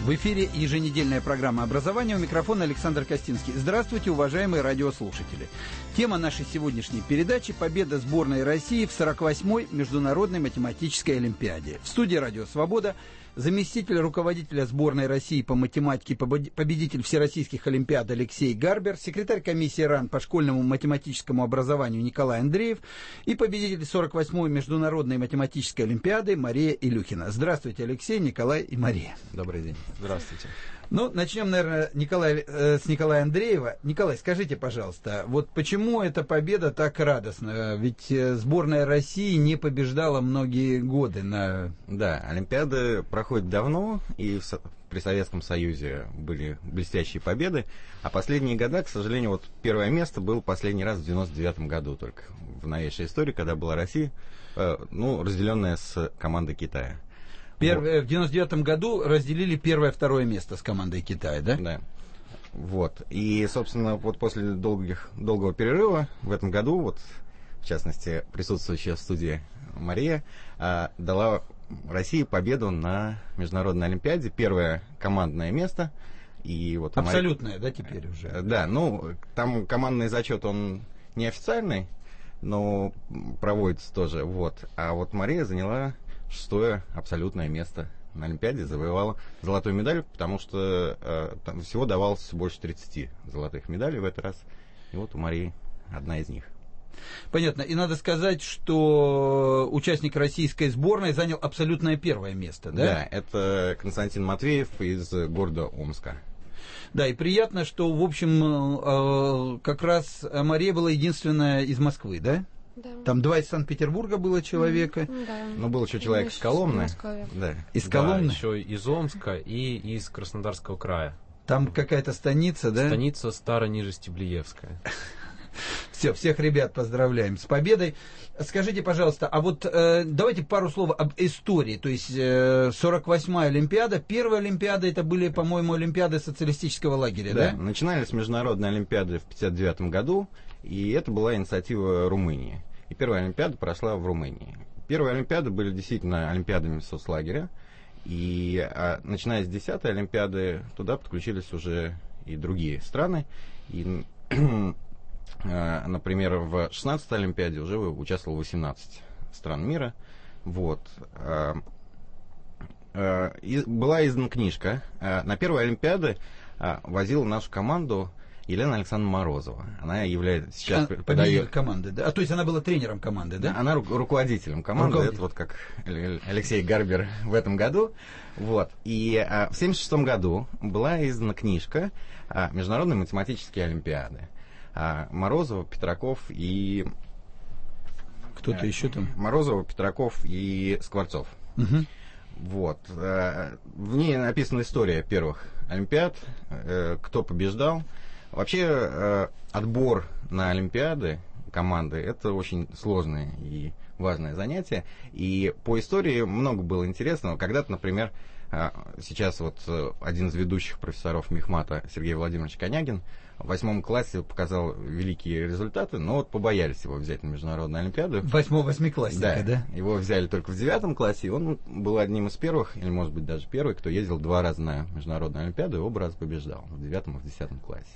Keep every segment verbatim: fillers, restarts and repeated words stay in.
В эфире еженедельная программа образования. У микрофона Александр Костинский. Здравствуйте, уважаемые радиослушатели. Тема нашей сегодняшней передачи – победа сборной России в сорок восьмой Международной математической олимпиаде. В студии «Радио Свобода» заместитель руководителя сборной России по математике, победитель всероссийских олимпиад Алексей Гарбер, секретарь комиссии РАН по школьному математическому образованию Николай Андреев и победитель сорок восьмой Международной математической олимпиады Мария Илюхина. Здравствуйте, Алексей, Николай и Мария. Добрый день. Здравствуйте. Ну, начнем, наверное, Николай, э, с Николая Андреева. Николай, скажите, пожалуйста, вот почему эта победа так радостна? Ведь э, сборная России не побеждала многие годы на... Да, Олимпиады проходят давно, и в, при Советском Союзе были блестящие победы, а последние года, к сожалению, вот первое место было последний раз в девяносто девятом году только, в новейшей истории, когда была Россия, э, ну, разделенная с командой Китая. Первое, вот. В девяносто девятом году разделили первое-второе место с командой Китая, да? Да. Вот. И, собственно, вот после долгих, долгого перерыва в этом году, вот, в частности, присутствующая в студии Мария, а, дала России победу на Международной Олимпиаде. Первое командное место. И вот абсолютное, Мария... да, теперь уже? Да, ну, там командный зачет, он неофициальный, но проводится тоже. Вот. А вот Мария заняла... шестое абсолютное место на Олимпиаде, завоевала золотую медаль, потому что э, там всего давалось больше тридцати золотых медалей в этот раз. И вот у Марии одна из них. Понятно. И надо сказать, что участник российской сборной занял абсолютное первое место, да? Да, это Константин Матвеев из города Омска. Да, и приятно, что, в общем, э, как раз Мария была единственная из Москвы, да? Да. Там два из Санкт-Петербурга было человека. Mm, да. Но был еще человек из Коломны. Да. Из да, Коломны. еще из Омска и из Краснодарского края. Там какая-то станица, да? Станица Старонижестеблиевская. Все, всех ребят поздравляем с победой. Скажите, пожалуйста, а вот э, давайте пару слов об истории. То есть э, сорок восьмая Олимпиада, первая Олимпиада, это были, по-моему, Олимпиады социалистического лагеря, да? Да, начинали с Международной Олимпиады в пятьдесят девятом году, и это была инициатива Румынии. И первая Олимпиада прошла в Румынии. Первые Олимпиады были действительно Олимпиадами соцлагеря, и а, начиная с десятой Олимпиады туда подключились уже и другие страны. И например, в шестнадцатой Олимпиаде уже участвовало восемнадцать стран мира. Вот. Была издана книжка. На первой Олимпиаде возила нашу команду Елена Александровна Морозова. Она является сейчас... А, подает команды, да? А то есть она была тренером команды, да? Она ру- руководителем команды. Руководитель. Это вот как Алексей Гарбер в этом году. Вот. И а, в семьдесят шестом году была издана книжка а, «Международные математические олимпиады». А, Морозова, Петраков и... Кто-то а, еще там? Морозова, Петраков и Скворцов. Угу. Вот. А, в ней написана история первых олимпиад, а, кто побеждал. Вообще, э, отбор на Олимпиады команды — это очень сложное и важное занятие. И по истории много было интересного. Когда-то, например, э, сейчас вот э, один из ведущих профессоров Мехмата, Сергей Владимирович Конягин, в восьмом классе показал великие результаты, но вот побоялись его взять на Международную Олимпиаду. Восьмо-восьмиклассника, да, да? Его взяли только в девятом классе, и он был одним из первых, или, может быть, даже первый, кто ездил два раза на Международную Олимпиаду и оба раза побеждал, в девятом и в десятом классе.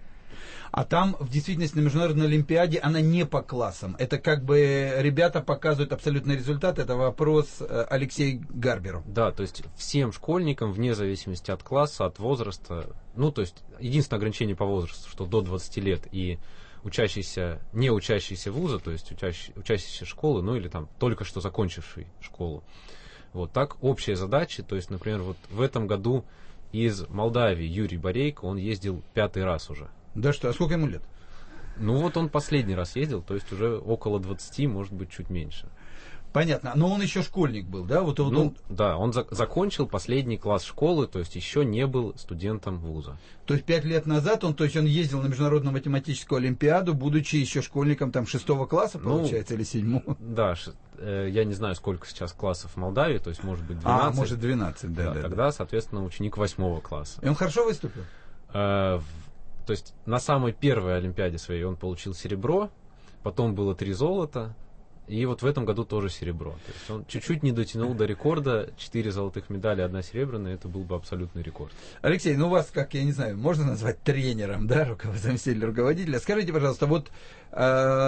А там, в действительности, на Международной Олимпиаде она не по классам. Это как бы ребята показывают абсолютный результат. Это вопрос Алексею Гарберу. Да, то есть всем школьникам, вне зависимости от класса, от возраста, ну, то есть единственное ограничение по возрасту, что до двадцати лет и учащийся, не учащийся вуза, то есть учащий, учащийся школы, ну, или там только что закончивший школу. Вот так общие задачи, то есть, например, вот в этом году из Молдавии Юрий Борейко, он ездил пятый раз уже. Да что, а сколько ему лет? Ну вот он последний раз ездил, то есть уже около двадцати, может быть, чуть меньше. Понятно, но он еще школьник был, да? Вот он, ну, он... Да, он за- закончил последний класс школы, то есть еще не был студентом вуза. То есть пять лет назад он, то есть он ездил на Международную математическую олимпиаду, будучи еще школьником там шестого класса, получается, ну, или седьмого? Да, ш- э, я не знаю, сколько сейчас классов в Молдавии, то есть может быть двенадцать. А, может двенадцать, да, да, да. Тогда, да. соответственно, ученик восьмого класса. И он хорошо выступил? Э, То есть на самой первой Олимпиаде своей он получил серебро, потом было три золота, И вот в этом году тоже серебро. То есть он чуть-чуть не дотянул до рекорда. Четыре золотых медали, одна серебряная. Это был бы абсолютный рекорд. Алексей, ну вас, как я не знаю, можно назвать тренером, да, руковод... заместитель руководителя. Скажите, пожалуйста, вот э,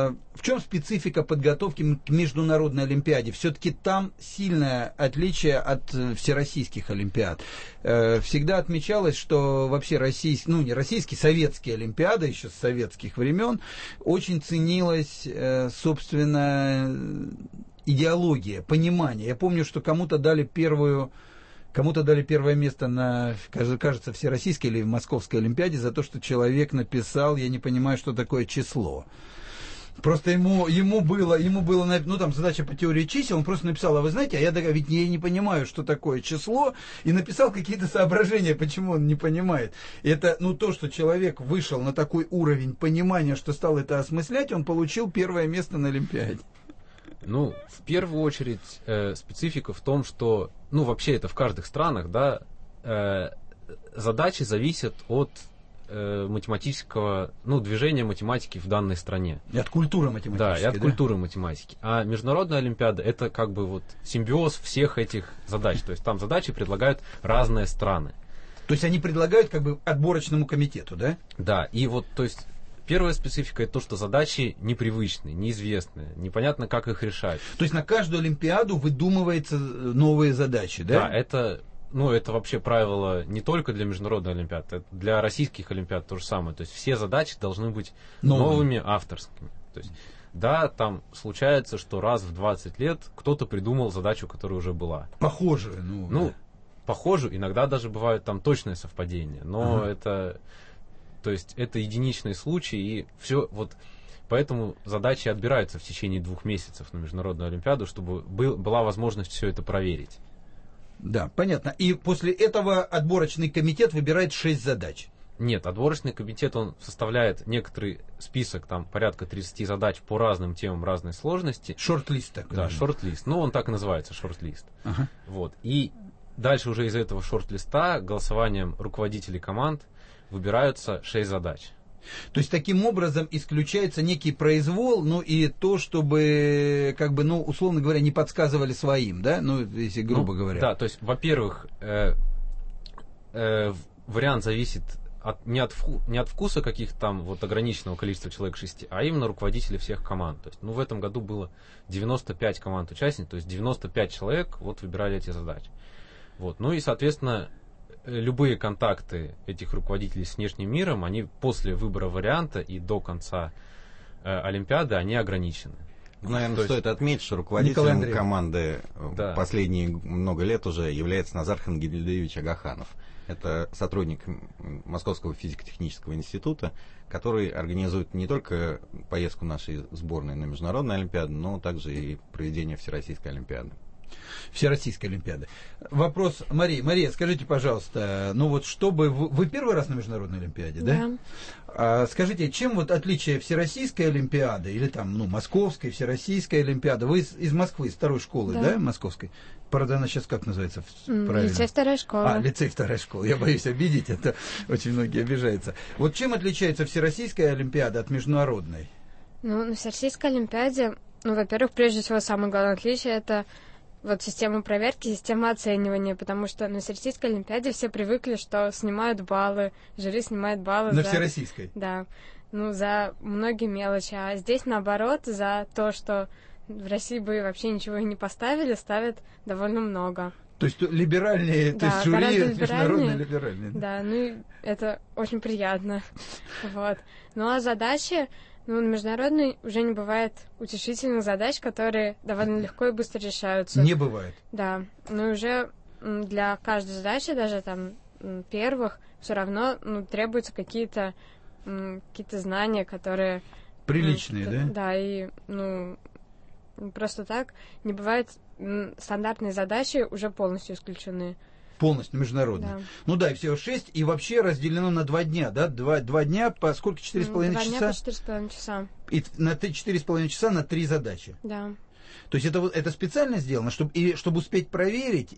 в чем специфика подготовки к международной олимпиаде? Все-таки там сильное отличие от всероссийских олимпиад. Э, всегда отмечалось, что вообще российские, ну не российские, советские олимпиады еще с советских времен очень ценилась, э, собственно, идеология, понимание. Я помню, что кому-то дали первую, кому-то дали первое место на, кажется, всероссийской или в Московской олимпиаде за то, что человек написал, я не понимаю, что такое число. Просто ему, ему было, ему было, ну там задача по теории чисел, он просто написал, а вы знаете, а я ведь я не понимаю, что такое число, и написал какие-то соображения, почему он не понимает. И это, ну то, что человек вышел на такой уровень понимания, что стал это осмыслять, он получил первое место на Олимпиаде. Ну, в первую очередь, э, специфика в том, что, ну вообще это в каждых странах, да, э, задачи зависят от математического, ну, движения математики в данной стране. И от культуры математики. Да, и от да? культуры математики. А международная олимпиада — это как бы вот симбиоз всех этих задач. То есть там задачи предлагают разные страны. То есть они предлагают как бы отборочному комитету, да? Да, и вот, то есть первая специфика — это то, что задачи непривычные, неизвестные, непонятно, как их решать. То есть на каждую олимпиаду выдумываются новые задачи, да? Да, это... Ну, это вообще правило не только для международной олимпиады, это для российских олимпиад то же самое. То есть все задачи должны быть новыми, новыми авторскими. То есть, да, там случается, что раз в двадцать лет кто-то придумал задачу, которая уже была. Похожую, ну. Ну, да. похожую, иногда даже бывают там точные совпадения. Но ага. это, то есть, это единичный случай, и все вот. Поэтому задачи отбираются в течение двух месяцев на международную олимпиаду, чтобы был, была возможность все это проверить. Да, понятно. И после этого отборочный комитет выбирает шесть задач. Нет, отборочный комитет, он составляет некоторый список, там порядка тридцати задач по разным темам разной сложности. Шорт-лист такой. Да, шорт-лист. Ну, он так и называется, шорт-лист. Ага. Вот. И дальше уже из этого шорт-листа голосованием руководителей команд выбираются шесть задач. То есть таким образом исключается некий произвол, ну и то, чтобы, как бы, ну, условно говоря, не подсказывали своим, да, ну, если грубо ну, говоря. Да, то есть, во-первых, э, э, вариант зависит от, не, от вку, не от вкуса каких-то там вот ограниченного количества человек шести, а именно руководителей всех команд. То есть, ну, в этом году было девяносто пять команд участников, то есть девяносто пять человек вот выбирали эти задачи. Вот, ну и, соответственно, любые контакты этих руководителей с внешним миром, они после выбора варианта и до конца э, Олимпиады, они ограничены. Ну, наверное, То стоит есть... отметить, что руководителем команды да. последние много лет уже является Назар Хангельдеевич Агаханов. Это сотрудник Московского физико-технического института, который организует не только поездку нашей сборной на международную Олимпиаду, но также и проведение Всероссийской Олимпиады. Всероссийской Олимпиады. Вопрос, Мария. Мария, скажите, пожалуйста, ну вот чтобы... Вы, вы первый раз на Международной Олимпиаде, да? Да. А, скажите, чем вот отличие Всероссийской Олимпиады или там, ну, Московской, Всероссийской Олимпиады? Вы из, из Москвы, из второй школы, да, да Московской? Правда, она сейчас как называется? Правильно? Лицей вторая школа. А, лицей вторая школа. Я боюсь обидеть, это очень многие обижаются. Вот чем отличается Всероссийская Олимпиада от международной? Ну, на Всероссийской Олимпиаде, ну, во-первых, прежде всего, самое главное отличие — это вот система проверки, система оценивания, потому что на Всероссийской Олимпиаде все привыкли, что снимают баллы, жюри снимает баллы. На за... Всероссийской? Да, ну, за многие мелочи, а здесь, наоборот, за то, что в России бы вообще ничего и не поставили, ставят довольно много. То есть либеральнее, да, то есть жюри международное либеральнее, либеральное. Да, ну, и это очень приятно. Вот. Ну, а задачи... Ну, на международной уже не бывает утешительных задач, которые довольно легко и быстро решаются. Не бывает. Да. Но уже для каждой задачи, даже там первых, все равно ну, требуются какие-то какие-то знания, которые... Приличные, ну, да? Да, и ну просто так не бывает, стандартные задачи уже полностью исключены. Полностью международная. Да. Ну да, и всего шесть, и вообще разделено на два дня, да? Два, два дня по сколько? Четыре с половиной часа? Два дня по четыре с половиной часа. И на четыре с половиной часа на три задачи. Да. То есть это, это специально сделано, чтобы, и, чтобы успеть проверить,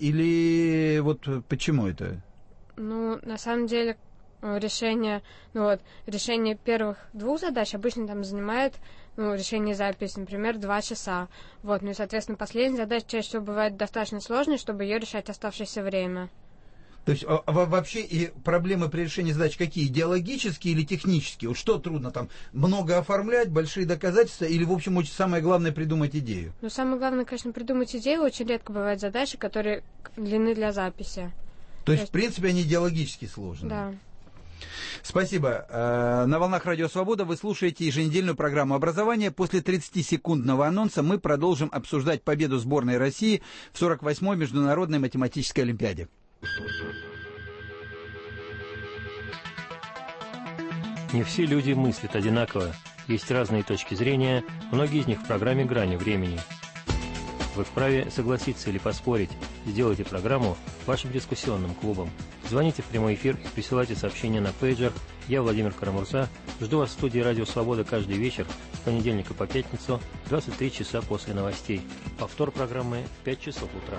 или вот почему это? Ну, на самом деле, решение, ну вот, решение первых двух задач обычно там занимает ну, решение записи, например, два часа. Вот, ну и, соответственно, последняя задача чаще всего бывает достаточно сложной, чтобы ее решать оставшееся время. То есть а, вообще и проблемы при решении задач какие? Идеологические или технические? Вот что трудно там? Много оформлять, большие доказательства или, в общем, очень самое главное придумать идею? Ну, самое главное, конечно, придумать идею. Очень редко бывают задачи, которые длинны для записи. То, То есть, есть, в принципе, они идеологически сложные? Да. Спасибо. На волнах Радио Свобода вы слушаете еженедельную программу образования. После тридцатисекундного анонса мы продолжим обсуждать победу сборной России в сорок восьмой Международной математической олимпиаде. Не все люди мыслят одинаково. Есть разные точки зрения, многие из них в программе «Грани времени». Вы вправе согласиться или поспорить. Сделайте программу вашим дискуссионным клубом. Звоните в прямой эфир, присылайте сообщения на пейджер. Я Владимир Карамурза. Жду вас в студии «Радио Свобода» каждый вечер с понедельника по пятницу в двадцать три часа после новостей. Повтор программы в пять часов утра.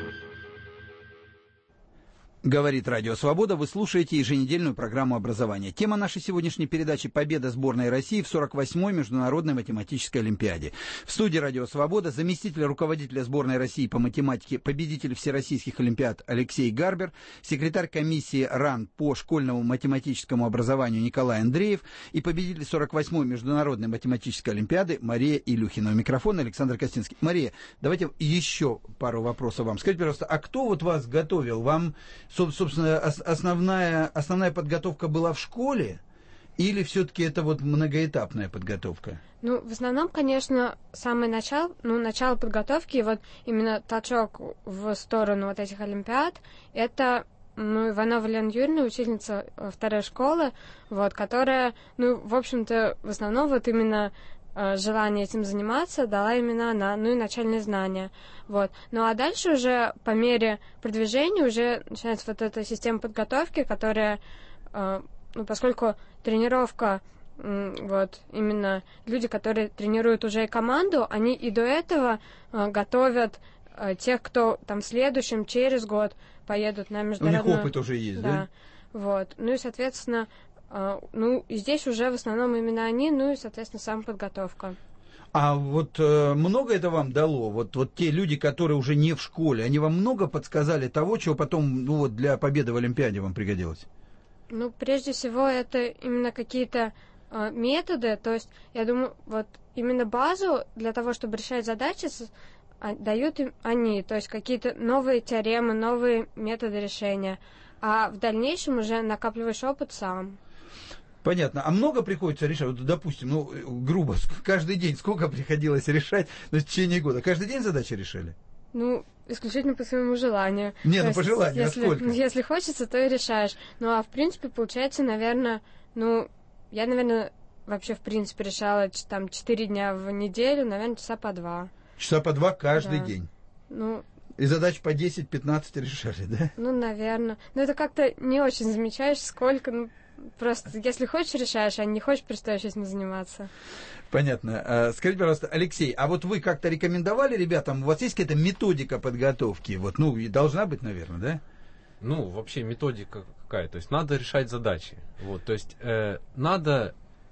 Говорит Радио Свобода, вы слушаете еженедельную программу образования. Тема нашей сегодняшней передачи — победа сборной России в сорок восьмой Международной математической олимпиаде. В студии Радио Свобода заместитель руководителя сборной России по математике, победитель всероссийских олимпиад Алексей Гарбер, секретарь комиссии РАН по школьному математическому образованию Николай Андреев и победитель сорок восьмой Международной математической олимпиады Мария Илюхина. У микрофона Александр Костинский. Мария, давайте еще пару вопросов вам. Скажите, пожалуйста, а кто вот вас готовил? Вам... Собственно, основная, основная подготовка была в школе, или все-таки это вот многоэтапная подготовка? Ну, в основном, конечно, самое начало, ну, начало подготовки, вот именно толчок в сторону вот этих олимпиад, это, ну, Иванова Лена Юрьевна, учительница второй школы, вот, которая, ну, в общем-то, в основном вот именно желание этим заниматься дала именно она, ну и начальные знания. Вот. Ну а дальше уже по мере продвижения уже начинается вот эта система подготовки, которая, э, ну, поскольку тренировка, э, вот, именно люди, которые тренируют уже и команду, они и до этого э, готовят э, тех, кто там в следующем, через год поедут на международную... У них опыт уже есть, да? Да. Вот. Ну и, соответственно, Uh, ну, и здесь уже в основном именно они, ну и, соответственно, сама подготовка. А вот э, много это вам дало? Вот, вот те люди, которые уже не в школе, они вам много подсказали того, чего потом, ну, вот для победы в Олимпиаде вам пригодилось? Ну, прежде всего, это именно какие-то э, методы, то есть, я думаю, вот именно базу для того, чтобы решать задачи, с, а, дают им они, то есть какие-то новые теоремы, новые методы решения, а в дальнейшем уже накапливаешь опыт сам. Понятно. А много приходится решать? Вот, допустим, ну, грубо, каждый день сколько приходилось решать, ну, в течение года? Каждый день задачи решали? Ну, исключительно по своему желанию. Не, то ну, по желанию, если, а сколько? Если хочется, то и решаешь. Ну, а в принципе, получается, наверное, ну, я, наверное, вообще, в принципе, решала там четыре дня в неделю, наверное, часа по два. Часа по два каждый да. день? Ну... И задач по десять-пятнадцать решали, да? Ну, наверное. Но это как-то не очень замечаешь, сколько, ну, просто, если хочешь, решаешь, а не хочешь, перестаешь этим заниматься. Понятно. Скажите, пожалуйста, Алексей, а вот вы как-то рекомендовали ребятам, у вас есть какая-то методика подготовки? Вот, ну, и должна быть, наверное, да? Ну, вообще методика какая? То есть надо решать задачи. Вот, то есть э, надо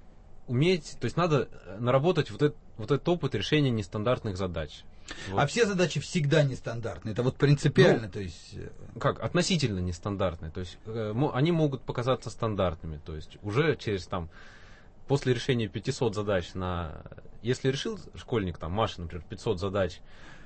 уметь, то есть надо наработать вот этот, вот этот опыт решения нестандартных задач. Вот. А все задачи всегда нестандартные, это вот принципиально, ну, то есть... Как, относительно нестандартные, то есть э, они могут показаться стандартными, то есть уже через там, после решения пятисот задач на... Если решил школьник, там, Маша, например, пятьсот задач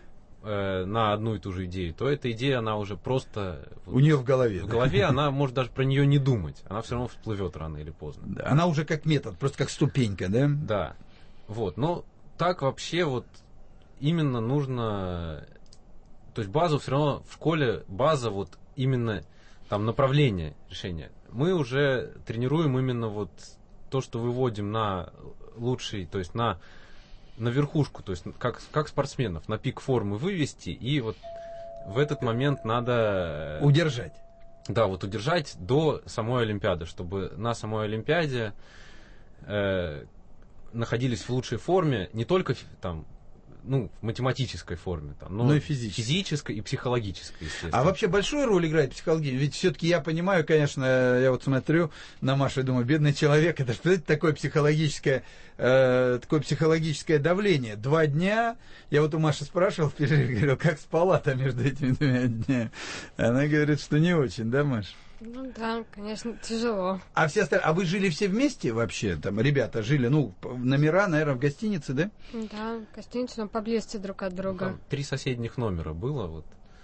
э, на одну и ту же идею, то эта идея, она уже просто... У вот, нее в голове. В да? голове она может даже про нее не думать, она все равно всплывет рано или поздно. Да, она уже как метод, просто как ступенька, да? Да, вот, но так вообще вот именно нужно, то есть базу все равно в школе, база вот именно там направление решения. Мы уже тренируем именно вот то, что выводим на лучший, то есть на, на верхушку, то есть как, как спортсменов, на пик формы вывести, и вот в этот момент надо... Удержать. Да, вот удержать до самой Олимпиады, чтобы на самой Олимпиаде э, находились в лучшей форме не только там ну, в математической форме, там, но Ну и физической. физической и психологической, естественно. А вообще большую роль играет психология? Ведь все-таки я понимаю, конечно, я вот смотрю на Машу и думаю, бедный человек, это что это такое психологическое, э, такое психологическое давление? Два дня, я вот у Маши спрашивал в перерыве, говорил, как спала-то между этими двумя днями? Она говорит, что не очень, да, Маш? Ну да, конечно, тяжело. А все остальные, а вы жили все вместе вообще? Там ребята жили, ну, номера, наверное, в гостинице, да? Да, гостиница, но поблизости друг от друга. Там три соседних номера было, вот.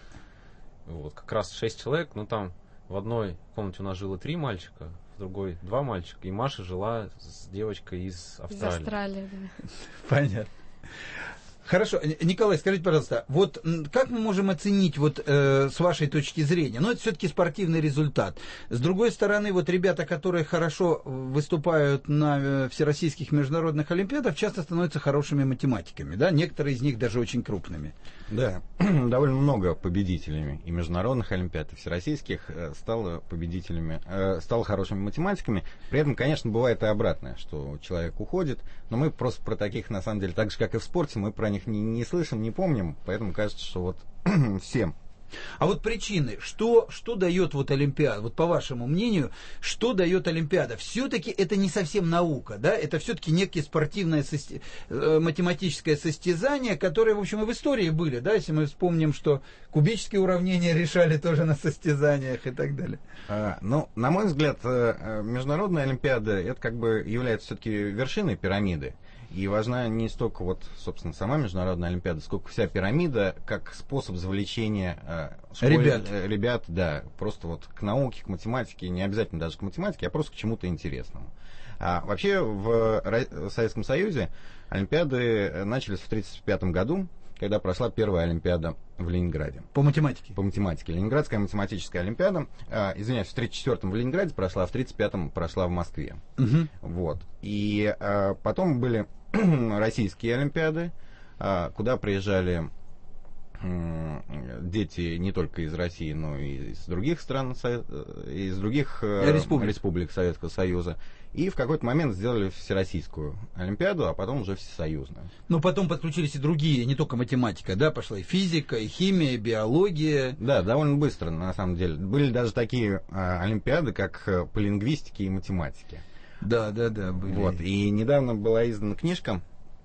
Вот, как раз шесть человек, но там в одной комнате у нас жило три мальчика, в другой два мальчика, и Маша жила с девочкой из Австралии. Из Австралии, да. Понятно. Хорошо, Николай, скажите, пожалуйста, вот как мы можем оценить вот э, с вашей точки зрения? Ну, это все-таки спортивный результат. С другой стороны, вот ребята, которые хорошо выступают на всероссийских международных олимпиадах, часто становятся хорошими математиками, да? Некоторые из них даже очень крупными. Да, довольно много победителями и международных олимпиад, и всероссийских стало победителями, э, стало хорошими математиками. При этом, конечно, бывает и обратное, что человек уходит, но мы просто про таких, на самом деле, так же, как и в спорте, мы про них не, не слышим, не помним, поэтому кажется, что вот всем. А вот причины, что, что дает вот Олимпиада, вот по вашему мнению, что дает Олимпиада? Все-таки это не совсем наука, да, это все-таки некое спортивное сости... математическое состязание, которое, в общем, и в истории были, да, если мы вспомним, что кубические уравнения решали тоже на состязаниях и так далее. А, ну, на мой взгляд, международная Олимпиада, это как бы является все-таки вершиной пирамиды. И важна не столько вот, собственно, сама международная олимпиада, сколько вся пирамида, как способ завлечения э, школь... ребят. Э, ребят, да, просто вот к науке, к математике, не обязательно даже к математике, а просто к чему-то интересному. А вообще в, в Советском Союзе олимпиады начались в тридцать пятом году, когда прошла первая олимпиада в Ленинграде. По математике? По математике. Ленинградская математическая олимпиада, э, извиняюсь, в тридцать четвёртом в Ленинграде прошла, а в тридцать пятом прошла в Москве. Угу. Вот. И э, потом были российские олимпиады, э, куда приезжали э, дети не только из России, но и из других стран, из других э, республик. республик Советского Союза. И в какой-то момент сделали всероссийскую олимпиаду, а потом уже всесоюзную. Но потом подключились и другие, не только математика, да, пошла и физика, и химия, и биология. Да, довольно быстро, на самом деле. Были даже такие а, олимпиады, как по лингвистике и математике. Да, да, да, были. Вот. И недавно была издана книжка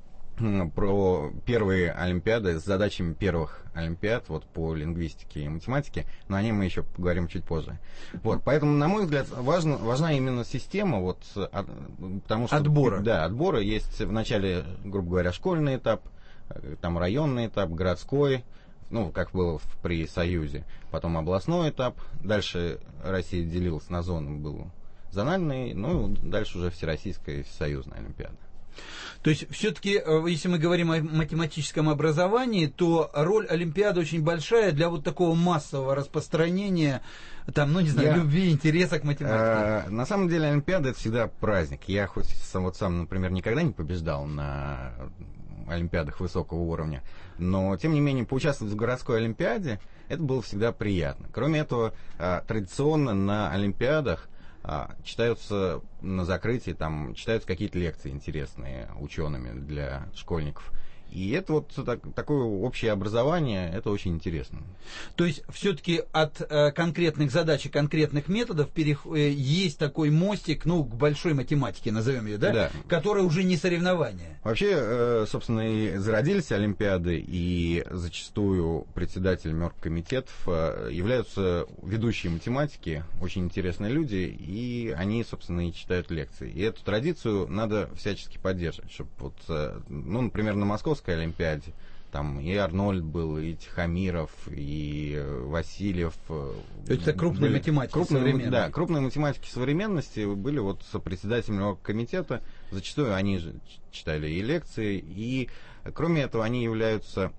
про первые олимпиады с задачами первых олимпиад вот по лингвистике и математике, но о ней мы еще поговорим чуть позже. Вот, поэтому, на мой взгляд, важно, важна именно система, вот, от, потому что... Отбора. Да, отбора. Есть в начале, грубо говоря, школьный этап, там районный этап, городской, ну, как было в, при Союзе, потом областной этап, дальше Россия делилась на зоны, был зональный, ну, дальше уже всероссийская и всесоюзная олимпиада. То есть, все-таки, если мы говорим о математическом образовании, то роль Олимпиады очень большая для вот такого массового распространения, там, ну, не знаю, Я... любви, интереса к математике. А, на самом деле, Олимпиада — это всегда праздник. Я хоть сам, вот сам, например, никогда не побеждал на Олимпиадах высокого уровня, но, тем не менее, поучаствовать в городской Олимпиаде, это было всегда приятно. Кроме этого, традиционно на Олимпиадах А, читаются на закрытии, там читаются какие-то лекции интересные учеными для школьников. И это вот так, такое общее образование, это очень интересно. То есть, все-таки от э, конкретных задач и конкретных методов перех... э, есть такой мостик, ну, к большой математике, назовем ее, да? Да. Которая уже не соревнование. Вообще, э, собственно, и зародились олимпиады, и зачастую председателями оргкомитетов э, являются ведущие математики, очень интересные люди, и они, собственно, и читают лекции. И эту традицию надо всячески поддерживать, чтобы вот, э, ну, например, на Московской Олимпиаде там и Арнольд был, и Тихомиров, и Васильев. То есть это крупные математики крупные, современные. Да, крупные математики современности были вот сопредседателями комитета. Зачастую они же читали и лекции, и кроме этого они являются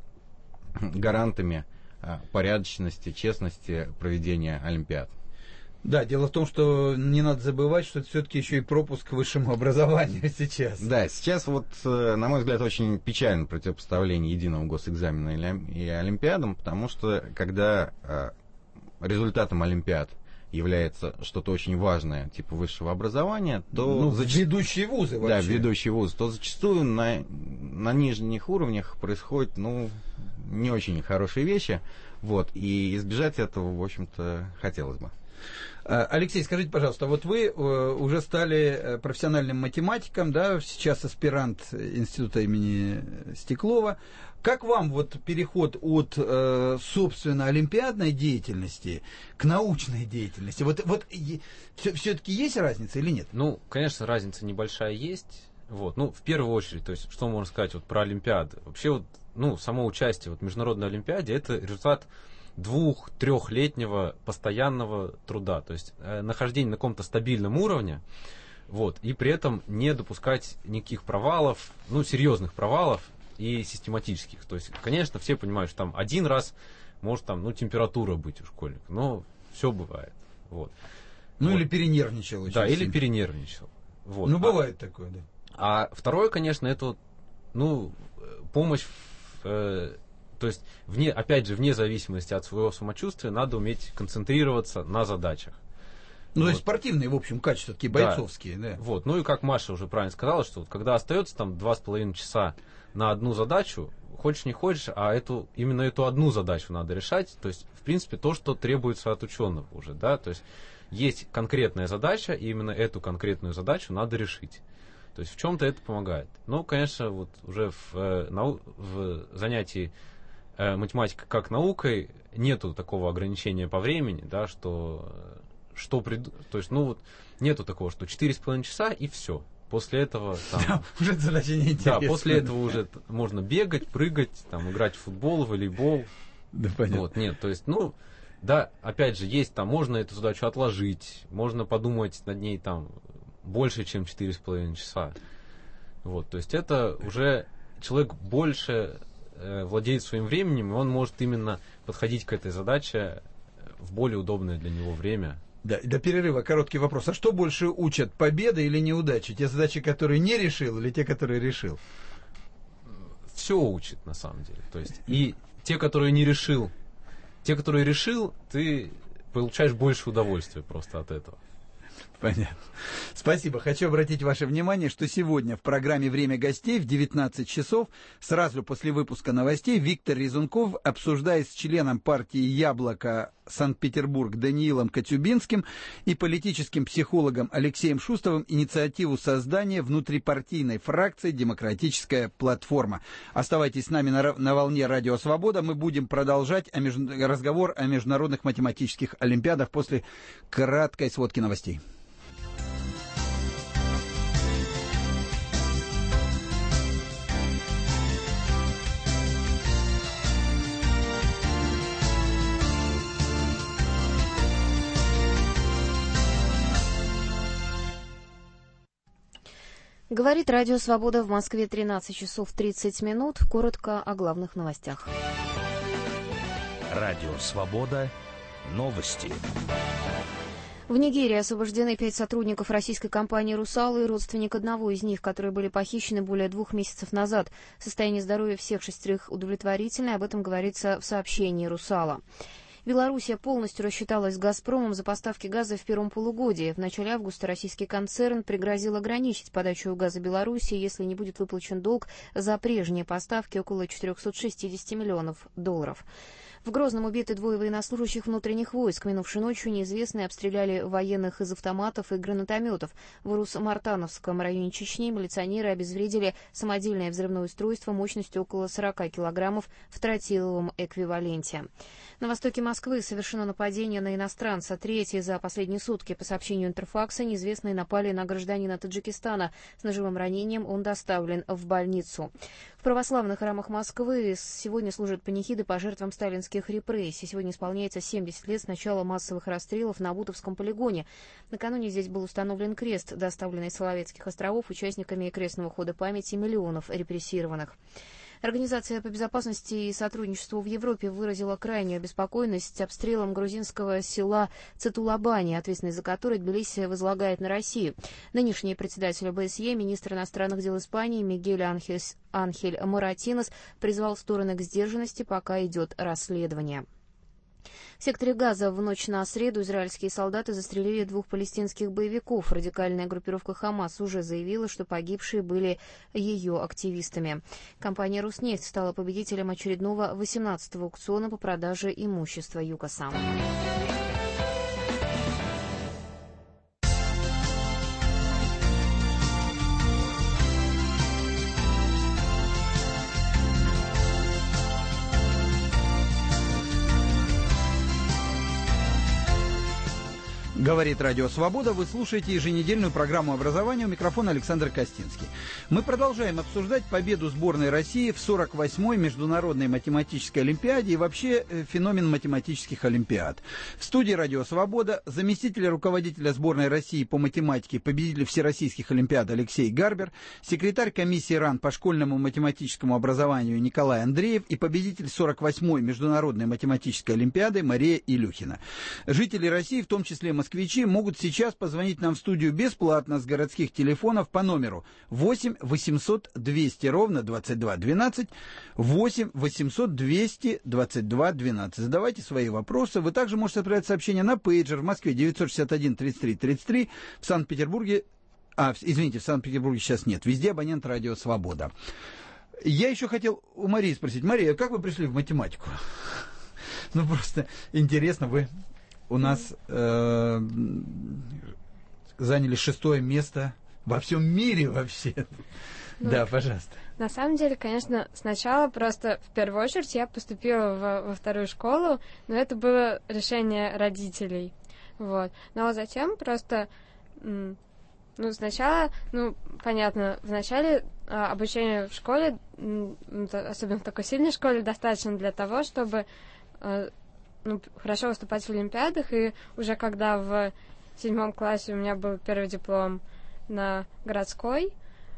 гарантами порядочности, честности проведения Олимпиад. Да, дело в том, что не надо забывать, что это все-таки еще и пропуск к высшему образованию сейчас. Да, сейчас вот, на мой взгляд, очень печально противопоставление единого госэкзамена и Олимпиадам, потому что когда результатом Олимпиад является что-то очень важное, типа высшего образования, то... Ну, зач... ведущие вузы вообще. Да, ведущие вузы, то зачастую на, на нижних уровнях происходят, ну, не очень хорошие вещи, вот, и избежать этого, в общем-то, хотелось бы. Алексей, скажите, пожалуйста, вот вы уже стали профессиональным математиком, да, сейчас аспирант института имени Стеклова. Как вам вот переход от, собственно, олимпиадной деятельности к научной деятельности? Вот, вот все-таки есть разница или нет? Ну, конечно, разница небольшая есть. Вот. Ну, в первую очередь, то есть, что можно сказать вот про Олимпиады? Вообще, вот, ну, само участие вот, в Международной Олимпиаде — это результат двух-трехлетнего постоянного труда, то есть э, нахождение на каком-то стабильном уровне, вот, и при этом не допускать никаких провалов, ну, серьезных провалов и систематических. То есть, конечно, все понимают, что там один раз может там, ну, температура быть у школьника, но все бывает. Вот. Ну, вот. Или перенервничал очень Да, сильно. или перенервничал. Вот. Ну, а, бывает такое, да. А второе, конечно, это, ну, помощь в... Э, То есть, вне, опять же, вне зависимости от своего самочувствия, надо уметь концентрироваться на задачах. Ну, вот. то есть спортивные, в общем, качества, такие бойцовские, да. да. Вот. Ну и как Маша уже правильно сказала, что вот, когда остается там два с половиной часа на одну задачу, хочешь не хочешь, а эту, именно эту одну задачу надо решать. То есть, в принципе, то, что требуется от ученого уже, да. То есть, есть конкретная задача, и именно эту конкретную задачу надо решить. То есть, в чем-то это помогает. Ну, конечно, вот уже в, э, нау- в занятии математика как наукой нету такого ограничения по времени, да, что, что приду... то есть, ну вот, нету такого, что четыре с половиной часа и все. После этого там, да, уже задача неинтересная. Да, после этого уже можно бегать, прыгать, там, играть в футбол, волейбол. Да, понятно. Вот, нет, то есть, ну, да, опять же, есть там, можно эту задачу отложить, можно подумать над ней там больше, чем четыре с половиной часа. Вот, то есть, это уже человек больше владеет своим временем, и он может именно подходить к этой задаче в более удобное для него время. Да, до перерыва короткий вопрос. А что больше учат, победа или неудачи? Те задачи, которые не решил, или те, которые решил? Все учит, на самом деле. То есть, и те, которые не решил, те, которые решил, ты получаешь больше удовольствия просто от этого. Понятно. Спасибо. Хочу обратить ваше внимание, что сегодня в программе «Время гостей» в девятнадцать часов, сразу после выпуска новостей, Виктор Резунков обсуждает с членом партии «Яблоко» Санкт-Петербург Даниилом Котюбинским и политическим психологом Алексеем Шустовым инициативу создания внутрипартийной фракции «Демократическая платформа». Оставайтесь с нами на, на волне «Радио Свобода». Мы будем продолжать о меж... разговор о международных математических олимпиадах после краткой сводки новостей. Говорит Радио Свобода, в Москве тринадцать часов тридцать минут. Коротко о главных новостях. Радио Свобода. Новости. В Нигерии освобождены пять сотрудников российской компании «Русал» и родственник одного из них, которые были похищены более двух месяцев назад. Состояние здоровья всех шестерых удовлетворительное, об этом говорится в сообщении «Русала». Белоруссия полностью рассчиталась с «Газпромом» за поставки газа в первом полугодии. В начале августа российский концерн пригрозил ограничить подачу газа Белоруссии, если не будет выплачен долг за прежние поставки около четыреста шестьдесят миллионов долларов. В Грозном убиты двое военнослужащих внутренних войск. Минувшей ночью неизвестные обстреляли военных из автоматов и гранатометов. В Урус-Мартановском районе Чечни милиционеры обезвредили самодельное взрывное устройство мощностью около сорока килограммов в тротиловом эквиваленте. На востоке Москвы совершено нападение на иностранца. Третье за последние сутки. По сообщению Интерфакса, неизвестные напали на гражданина Таджикистана. С ножевым ранением он доставлен в больницу. В православных храмах Москвы сегодня служат панихиды по жертвам сталинских репрессий. Сегодня исполняется семьдесят лет с начала массовых расстрелов на Бутовском полигоне. Накануне здесь был установлен крест, доставленный с Соловецких островов участниками крестного хода памяти миллионов репрессированных. Организация по безопасности и сотрудничеству в Европе выразила крайнюю обеспокоенность обстрелом грузинского села Цитулабани, ответственность за который Тбилиси возлагает на Россию. Нынешний председатель ОБСЕ, министр иностранных дел Испании Мигель Анхель, Анхель Моратинос призвал стороны к сдержанности, пока идет расследование. В секторе Газа в ночь на среду израильские солдаты застрелили двух палестинских боевиков. Радикальная группировка «Хамас» уже заявила, что погибшие были ее активистами. Компания «Роснефть» стала победителем очередного восемнадцатого аукциона по продаже имущества ЮКОСам. Говорит Радио Свобода. Вы слушаете еженедельную программу образования. У микрофона Александр Костинский. Мы продолжаем обсуждать победу сборной России в сорок восьмой международной математической олимпиаде и вообще феномен математических олимпиад. В студии Радио Свобода заместитель руководителя сборной России по математике, победитель всероссийских олимпиад Алексей Гарбер, секретарь комиссии РАН по школьному математическому образованию Николай Андреев и победитель сорок восьмой международной математической олимпиады Мария Илюхина. Жители России, в том числе москвичи, Москвичи могут сейчас позвонить нам в студию бесплатно с городских телефонов по номеру восемь восемьсот двести ровно двадцать два двенадцать, восемь восемьсот двести двадцать два двенадцать. Задавайте свои вопросы. Вы также можете отправлять сообщения на пейджер в Москве девятьсот шестьдесят один тридцать три тридцать три, в Санкт-Петербурге, а, извините, в Санкт-Петербурге сейчас нет, везде абонент Радио Свобода. Я еще хотел у Марии спросить. Мария, как вы пришли в математику? Ну, просто интересно, вы... У нас э, заняли шестое место во всем мире вообще. Ну, да, пожалуйста. На самом деле, конечно, сначала просто в первую очередь я поступила во, во вторую школу, но это было решение родителей. Вот. Но затем просто, ну, сначала, ну, понятно, в начале а, обучение в школе, особенно в такой сильной школе, достаточно для того, чтобы... А, ну, хорошо выступать в олимпиадах, и уже когда в седьмом классе у меня был первый диплом на городской,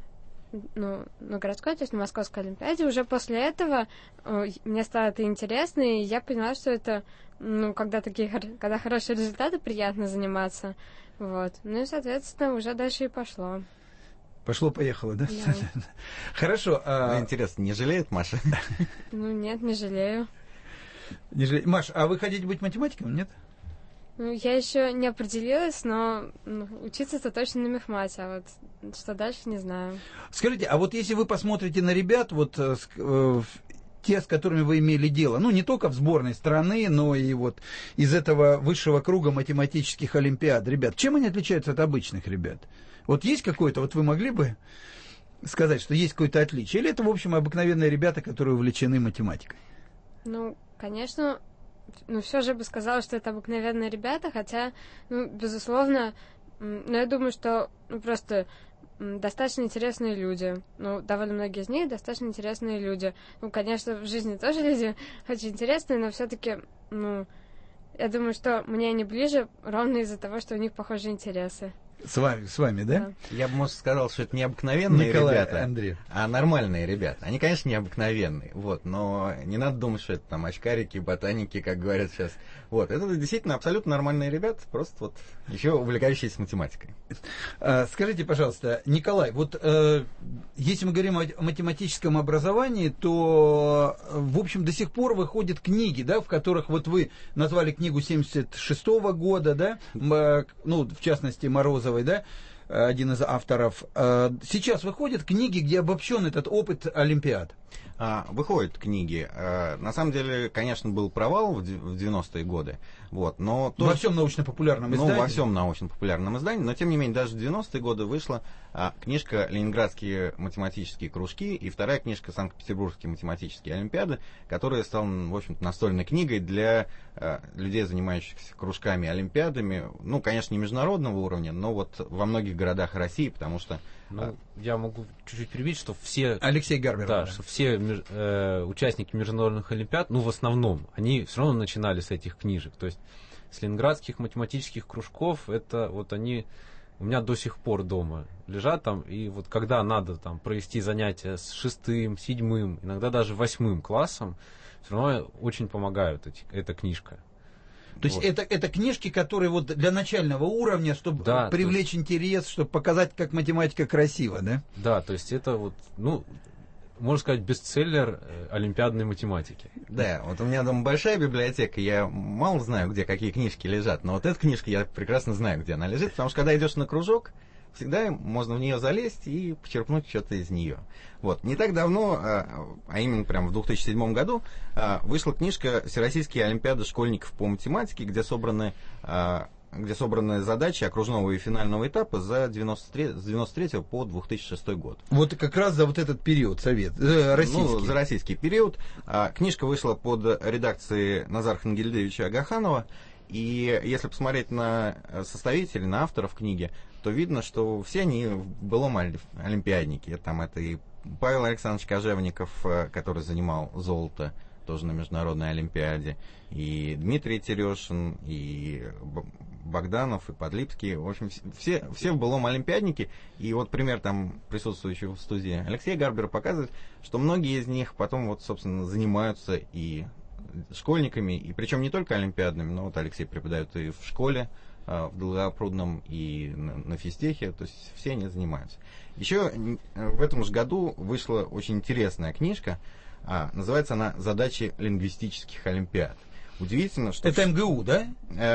ну, на городской, то есть на Московской олимпиаде, уже после этого э, мне стало это интересно, и я поняла, что это, ну, когда такие, когда хорошие результаты, приятно заниматься, вот. Ну и, соответственно, уже дальше и пошло. Пошло-поехало, да? Да. Хорошо. А... Интересно, не жалеет Маша? Ну, нет, не жалею. Не жалею. Маш, а вы хотите быть математиком, нет? Ну, я еще не определилась, но ну, учиться-то точно на мехмате, а вот что дальше, не знаю. Скажите, а вот если вы посмотрите на ребят, вот э, те, с которыми вы имели дело, ну, не только в сборной страны, но и вот из этого высшего круга математических олимпиад, ребят, чем они отличаются от обычных ребят? Вот есть какое-то, вот вы могли бы сказать, что есть какое-то отличие? Или это, в общем, обыкновенные ребята, которые увлечены математикой? Ну, конечно, ну, все же бы сказала, что это обыкновенные ребята, хотя, ну, безусловно, ну, я думаю, что ну, просто достаточно интересные люди. Ну, довольно многие из них достаточно интересные люди. Ну, конечно, в жизни тоже люди очень интересные, но все-таки, ну, я думаю, что мне они ближе ровно из-за того, что у них похожие интересы. С вами, с вами, да? Да. Я бы, может, сказал, что это не обыкновенные Николай ребята, Андреев. а нормальные ребята. Они, конечно, не обыкновенные, вот, но не надо думать, что это там очкарики, ботаники, как говорят сейчас. Вот, это действительно абсолютно нормальные ребята, просто вот еще увлекающиеся математикой. А, скажите, пожалуйста, Николай, вот э, если мы говорим о математическом образовании, то, в общем, до сих пор выходят книги, да, в которых вот вы назвали книгу семьдесят шестого года, да, м, ну, в частности, Морозова, да, один из авторов. Сейчас выходят книги, где обобщен этот опыт олимпиад. А, выходят книги. А, на самом деле, конечно, был провал в девяностые годы. Вот, но Во тоже, всем научно-популярном издании? Ну, во всем научно-популярном издании. Но, тем не менее, даже в девяностые годы вышла а, книжка «Ленинградские математические кружки» и вторая книжка «Санкт-Петербургские математические олимпиады», которая стала, в общем-то, настольной книгой для а, людей, занимающихся кружками и олимпиадами. Ну, конечно, не международного уровня, но вот во многих городах России, потому что... Ну, я могу чуть-чуть перебить, что все... Алексей Гарбер. Да, что все э, участники международных олимпиад, ну, в основном, они все равно начинали с этих книжек. То есть с ленинградских математических кружков, это вот они у меня до сих пор дома лежат там, и вот когда надо там провести занятия с шестым, седьмым, иногда даже восьмым классом, все равно очень помогают эти, эта книжка. То есть вот. это, это книжки, которые вот для начального уровня, чтобы да, привлечь есть... интерес, чтобы показать, как математика красива, да? Да, то есть это вот, ну, можно сказать, бестселлер э, олимпиадной математики. Да, вот у меня дома большая библиотека, я мало знаю, где какие книжки лежат, но вот эта книжка я прекрасно знаю, где она лежит, потому что когда идешь на кружок, всегда можно в нее залезть и почерпнуть что-то из нее. Вот. Не так давно, а именно прямо в две тысячи седьмом году, вышла книжка «Всероссийские олимпиады школьников по математике», где собраны, где собраны задачи окружного и финального этапа за девяносто три, с девяносто третьего по две тысячи шестой год. Вот как раз за вот этот период совет, э, российский. Ну, за российский период. Книжка вышла под редакцией Назара Хангельдевича Агаханова. И если посмотреть на составителей, на авторов книги, то видно, что все они в былом олимпиаднике. Там это и Павел Александрович Кожевников, который занимал золото тоже на международной олимпиаде, и Дмитрий Терешин, и Богданов, и Подлипский. В общем, все, все в былом олимпиаднике. И вот пример там присутствующего в студии Алексея Гарбера показывает, что многие из них потом вот, собственно, занимаются и школьниками, и причем не только олимпиадными, но вот Алексей преподает и в школе, в Долгопрудном, и на, на физтехе, то есть все они занимаются. Еще в этом же году вышла очень интересная книжка, а, называется она «Задачи лингвистических олимпиад». Удивительно, что... Это МГУ, да?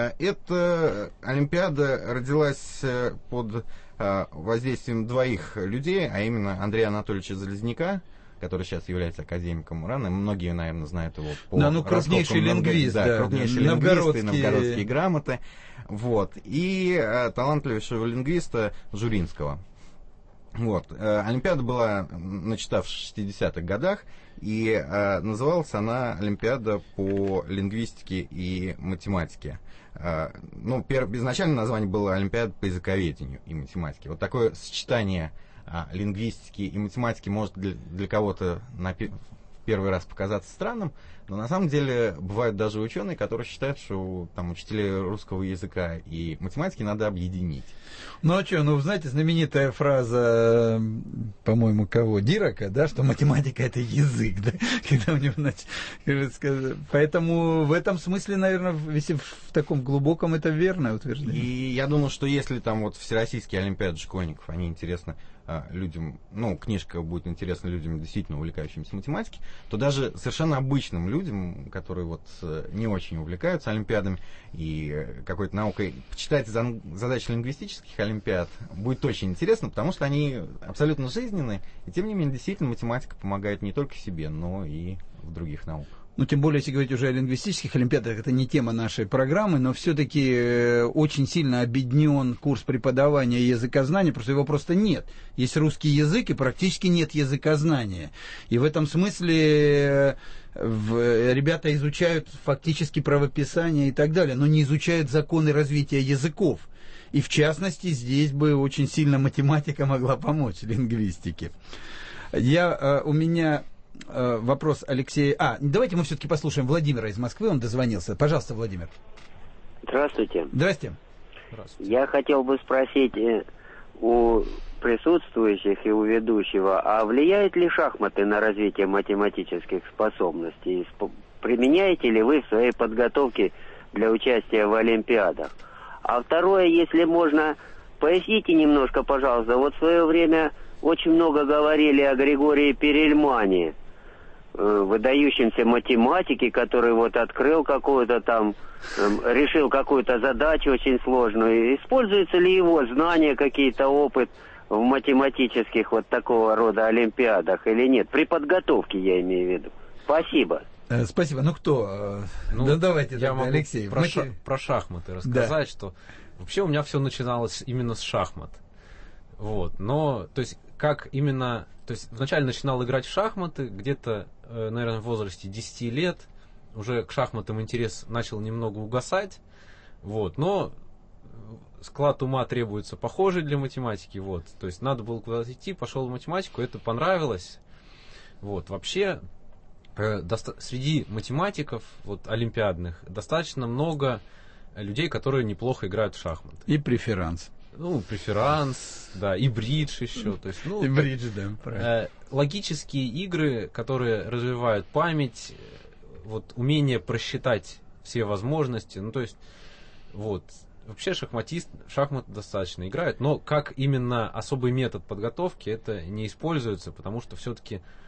Эта олимпиада родилась под воздействием двоих людей, а именно Андрея Анатольевича Залезняка, который сейчас является академиком УРАНа. Многие, наверное, знают его по да, ну, крупнейший лингвист, да, да, крупнейший да, лингвист новгородские... и новгородские грамоты. Вот. И э, талантливейшего лингвиста Журинского. Вот. Э, Олимпиада была начата в шестидесятых годах, и э, называлась она Олимпиада по лингвистике и математике. Э, ну, пер... изначально название было Олимпиада по языковедению и математике. Вот такое сочетание а, лингвистики и математики может для, для кого-то на пи- первый раз показаться странным, но на самом деле бывают даже ученые, которые считают, что там учителей русского языка и математики надо объединить. Ну а что, ну знаете, знаменитая фраза, по-моему, кого? Дирака, да, что математика это язык, да, когда у него, значит, поэтому в этом смысле, наверное, если в таком глубоком, это верное утверждение. И я думаю, что если там вот всероссийские олимпиады школьников, они интересны людям, ну, книжка будет интересна людям, действительно увлекающимся математикой, то даже совершенно обычным людям, которые вот не очень увлекаются олимпиадами и какой-то наукой, почитать задачи лингвистических олимпиад будет очень интересно, потому что они абсолютно жизненные, и тем не менее, действительно, математика помогает не только себе, но и в других науках. Ну, тем более, если говорить уже о лингвистических олимпиадах, это не тема нашей программы, но все-таки очень сильно обеднен курс преподавания языкознания, просто его просто нет. Есть русский язык, и практически нет языкознания. И в этом смысле в, ребята изучают фактически правописание и так далее, но не изучают законы развития языков. И в частности, здесь бы очень сильно математика могла помочь лингвистике. Я, у меня... Вопрос Алексея. А, давайте мы все-таки послушаем Владимира из Москвы, он дозвонился. Пожалуйста, Владимир. Здравствуйте. Здрасте. Здравствуйте. Я хотел бы спросить у присутствующих и у ведущего, а влияют ли шахматы на развитие математических способностей? Применяете ли вы в своей подготовке для участия в олимпиадах? А второе, если можно, поясните немножко, пожалуйста. Вот в свое время очень много говорили о Григории Перельмане, выдающемся математике, который вот открыл какую-то там, решил какую-то задачу очень сложную. Используются ли его знания, какие-то опыт в математических вот такого рода олимпиадах или нет? При подготовке я имею в виду. Спасибо. Спасибо. Ну кто? Ну, да давайте, я могу Алексей. Про, Мати... ша- про шахматы рассказать, да. Что вообще у меня все начиналось именно с шахмат. Вот. Но, то есть, как именно... То есть, вначале начинал играть в шахматы, где-то, э, наверное, в возрасте десяти лет. Уже к шахматам интерес начал немного угасать. Вот. Но склад ума требуется похожий для математики. Вот. То есть, надо было куда-то идти, пошел в математику, это понравилось. Вот. Вообще, э, доста- среди математиков, вот, олимпиадных, достаточно много людей, которые неплохо играют в шахматы. И преферанс. Ну, преферанс, да, и бридж еще. То есть, ну, и бридж, да, правильно. Э, логические игры, которые развивают память, вот, умение просчитать все возможности. Ну, то есть, вот, вообще шахматист, шахмат достаточно играют, но как именно особый метод подготовки это не используется, потому что все-таки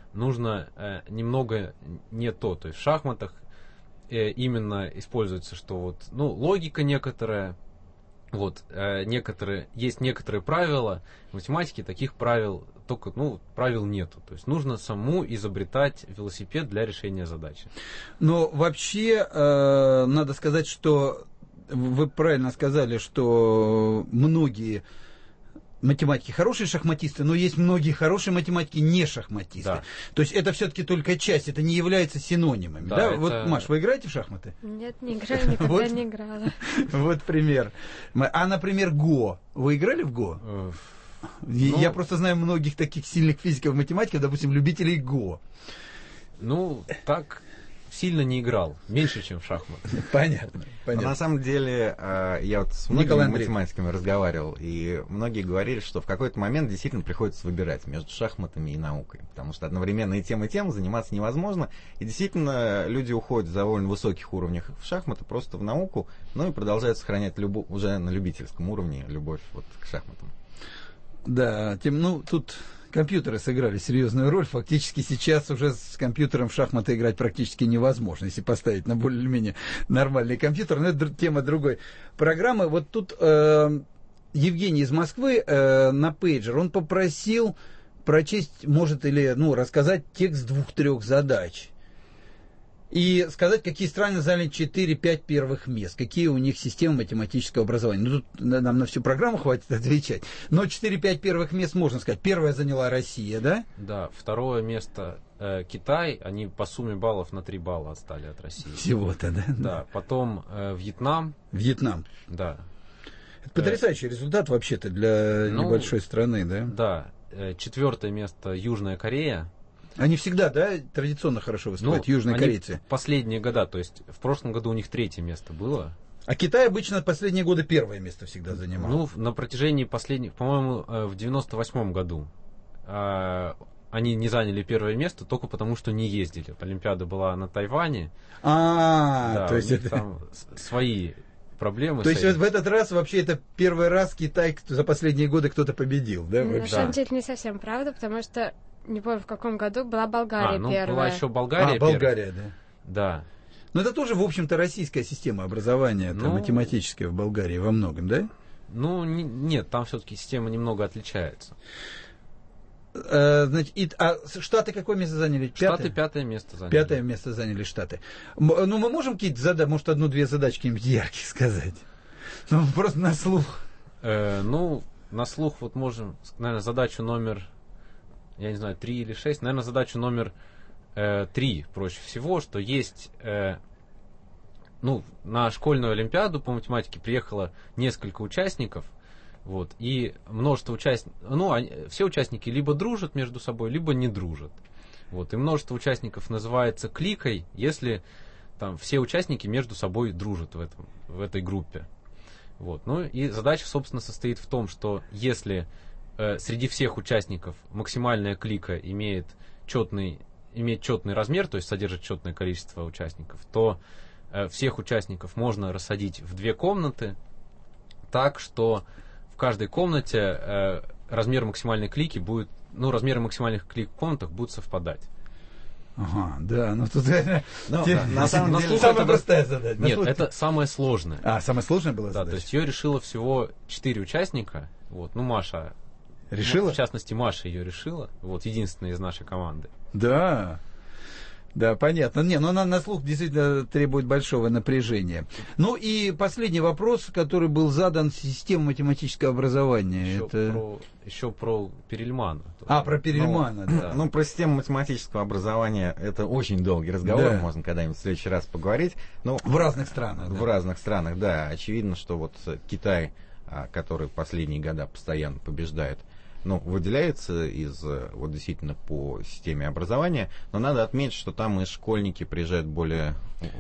нужно э, немного не то. То есть в шахматах э, именно используется, что вот, ну, логика некоторая, вот, э, некоторые, есть некоторые правила, в математике таких правил только, ну, правил нету. То есть нужно саму изобретать велосипед для решения задачи. Но вообще, э, надо сказать, что вы правильно сказали, что многие математики хорошие шахматисты, но есть многие хорошие математики не шахматисты. Да. То есть это все-таки только часть, это не является синонимами. Да, Да, да? это... Вот, Маш, вы играете в шахматы? Нет, не играю, никогда Вот. не играла. Вот пример. А, например, Го. Вы играли в Го? Э, Я ну- просто знаю многих таких сильных физиков, математиков, допустим, любителей Го. Ну, так сильно не играл, меньше, чем в шахматы. Понятно. Но понятно. на самом деле, э, я вот с многими Николай Андреевич. математиками разговаривал, и многие говорили, что в какой-то момент действительно приходится выбирать между шахматами и наукой, потому что одновременно и тем, и тем заниматься невозможно, и действительно люди уходят в довольно высоких уровнях в шахматы, просто в науку, ну и продолжают сохранять любовь, уже на любительском уровне любовь вот к шахматам. Да, тем, ну, тут компьютеры сыграли серьезную роль. Фактически сейчас уже с компьютером в шахматы играть практически невозможно, если поставить на более-менее нормальный компьютер. Но это дру- тема другой программы. Вот тут э, Евгений из Москвы э, на пейджер, он попросил прочесть, может, или, ну, рассказать текст двух-трех задач. И сказать, какие страны заняли четыре-пять первых мест, какие у них системы математического образования. Ну, тут нам на всю программу хватит отвечать. Но четыре-пять первых мест можно сказать. Первая заняла Россия, да? Да, второе место э, Китай, они по сумме баллов на три балла отстали от России. Всего-то, да? Да, потом э, Вьетнам, Вьетнам. да, Это потрясающий результат вообще-то для Ну, небольшой страны, да? да, э, четвертое место Южная Корея. Они всегда, да, традиционно хорошо выступают, южные они корейцы. Последние года, то есть в прошлом году у них третье место было. А Китай обычно последние годы первое место всегда занимал. Ну, в- на протяжении последних, по-моему, э, в девяносто восьмом году э, они не заняли первое место только потому, что не ездили. Вот Олимпиада была на Тайване. а, да, то у есть них это... там с- свои проблемы. То с есть этим. вот в этот раз вообще это первый раз Китай кто- за последние годы кто-то победил, да? На вообще? самом деле не совсем правда, потому что не помню в каком году была Болгария А, ну, первая. была еще Болгария. А, первая. Болгария, да. Да. Но это тоже, в общем-то, российская система образования, это Ну, математическая в Болгарии во многом, да? Ну, не- нет, там все-таки система немного отличается. Э, значит, и, а с- Штаты какое место заняли? Пятое? Штаты пятое место заняли. Пятое место заняли Штаты. М- Ну, мы можем какие-то задать, может, одну-две задачки им яркие сказать? Ну, просто на слух. Э, ну, на слух вот можем, наверное, задачу номер, я не знаю, три или шесть, наверное, задачу номер э, три проще всего, что есть, э, ну, на школьную олимпиаду по математике приехало несколько участников, вот, и множество участников, ну, они, все участники либо дружат между собой, либо не дружат, вот, и множество участников называется кликой, если там все участники между собой дружат в, этом, в этой группе. Вот. Ну и задача, собственно, состоит в том, что если э, среди всех участников максимальная клика имеет четный, имеет четный размер, то есть содержит четное количество участников, то э, всех участников можно рассадить в две комнаты так, что в каждой комнате э, размер максимальной клики будет, ну, размеры максимальных клик в комнатах будут совпадать. Ага, да, ну тут... Ну, те- на- на самом на деле... слух самая это- простая задача. На Нет, слух- это самое сложное. А, самое сложное было Да, задача? то есть ее решило всего четыре участника. Вот, ну, Маша. Решила? Ну, в частности, Маша ее решила. Вот, единственная из нашей команды. Да. Да, понятно. Не, но она на слух действительно требует большого напряжения. Ну и последний вопрос, который был задан системе математического образования. Еще, это... про, еще про Перельмана. А, про Перельмана, Ну, да. ну, про систему математического образования это очень долгий разговор, Да. можно когда-нибудь в следующий раз поговорить. Ну, В разных странах. в да. разных странах, да. Очевидно, что вот Китай, а, который последние года постоянно побеждает, ну, выделяется из, э, вот действительно по системе образования, но надо отметить, что там и школьники приезжают более,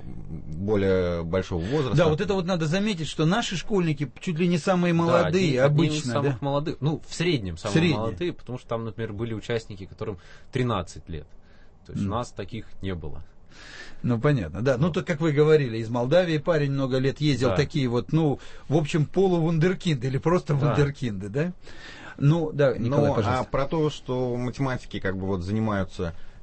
более большого возраста. Да, вот это вот надо заметить, что наши школьники чуть ли не самые молодые, да, одни- одни из обычно, самых да? молодых. Ну, в среднем самые среднем. молодые, потому что там, например, были участники, которым тринадцать лет. То есть Mm. у нас таких не было. Ну, понятно, да. Ну, то, как вы говорили, из Молдавии парень много лет ездил, Да. такие вот, ну, в общем, полувундеркинды или просто Да. вундеркинды, да? Ну, да, Николай, Ну, пожалуйста. а про то, что математики как бы вот занимаются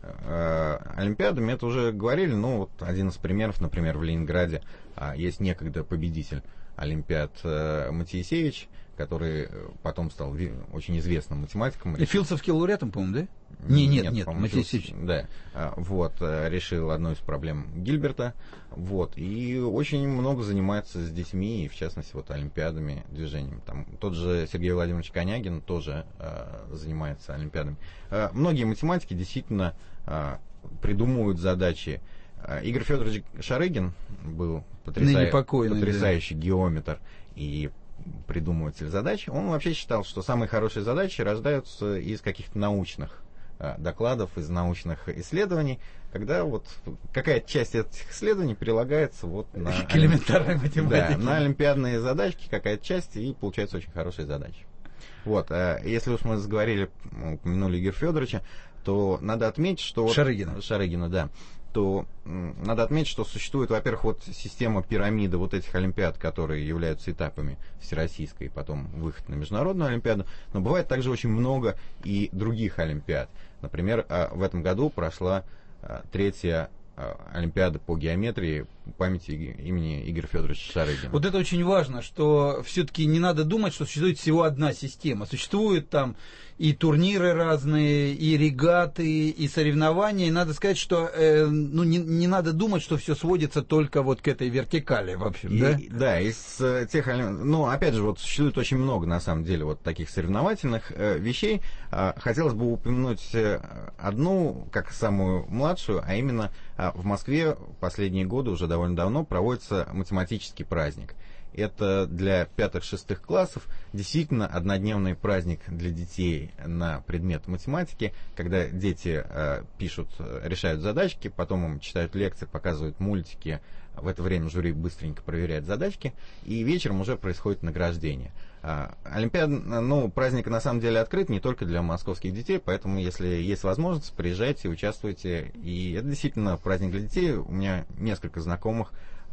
э, олимпиадами, это уже говорили, ну, вот один из примеров, например, в Ленинграде э, есть некогда победитель олимпиад э, Матиесевич, который потом стал ви- очень известным математиком. И филдсовским лауреатом, по-моему, да? Не, нет, нет, нет Матиесевич. Да, э, вот, э, решил одну из проблем Гильберта, вот, и очень много занимается с детьми, и в частности, вот, олимпиадами, движением. Там тот же Сергей Владимирович Конягин тоже э, занимается олимпиадами. Э, многие математики действительно э, придумывают задачи. Э, Игорь Федорович Шарыгин был потрясай... потрясающий да. геометр и придумыватель задач. Он вообще считал, что самые хорошие задачи рождаются из каких-то научных э, докладов, из научных исследований, когда вот какая-то часть этих исследований прилагается вот на, к элементарной математике. Да, на олимпиадные задачки, какая-то часть, и получается очень хорошие задачи. Вот, э, если уж мы заговорили, упомянули Игоря Федоровича, то надо отметить, что... Шарыгина. Вот, Шарыгина, да. То м, надо отметить, что существует, во-первых, вот система пирамиды вот этих олимпиад, которые являются этапами всероссийской, потом выход на международную олимпиаду, но бывает также очень много и других олимпиад. Например, э, в этом году прошла э, третья э, олимпиада по геометрии памяти имени Игоря Федоровича Шарыгина. Вот это очень важно, что все-таки не надо думать, что существует всего одна система. Существуют там и турниры разные, и регаты, и соревнования. И надо сказать, что э, ну, не, не надо думать, что все сводится только вот к этой вертикали, в общем, и, да? Да, из э, тех, ну, опять же, вот существует очень много, на самом деле, вот таких соревновательных э, вещей. Э, хотелось бы упомянуть э, одну, как самую младшую, а именно э, в Москве последние годы, уже довольно давно, проводится математический праздник. Это для пятых-шестых классов действительно однодневный праздник для детей на предмет математики, когда дети э, пишут, решают задачки, потом им читают лекции, показывают мультики, в это время жюри быстренько проверяет задачки, и вечером уже происходит награждение. А, Олимпиада, ну, праздник на самом деле открыт не только для московских детей, поэтому, если есть возможность, приезжайте, участвуйте. И это действительно праздник для детей. У меня несколько знакомых,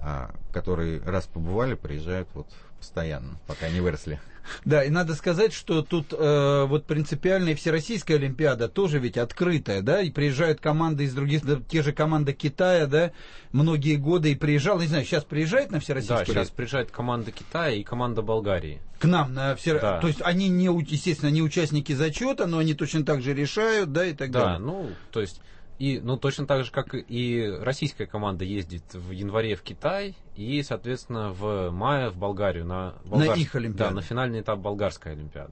которые раз побывали, приезжают вот постоянно, пока не выросли. Да, и надо сказать, что тут э, вот принципиальная Всероссийская Олимпиада тоже ведь открытая, да, и приезжают команды из других, да, те же команды Китая, да, многие годы и приезжал, не знаю, сейчас приезжает на Всероссийскую? Да, сейчас приезжает команда Китая и команда Болгарии. К нам на все, да. То есть они не, естественно, не участники зачета, но они точно так же решают, да, и так да, далее. Да, ну, то есть и, ну, точно так же, как и российская команда ездит в январе в Китай и, соответственно, в мае в Болгарию. На, болгар... на их Олимпиаду. Да, на финальный этап болгарской Олимпиады.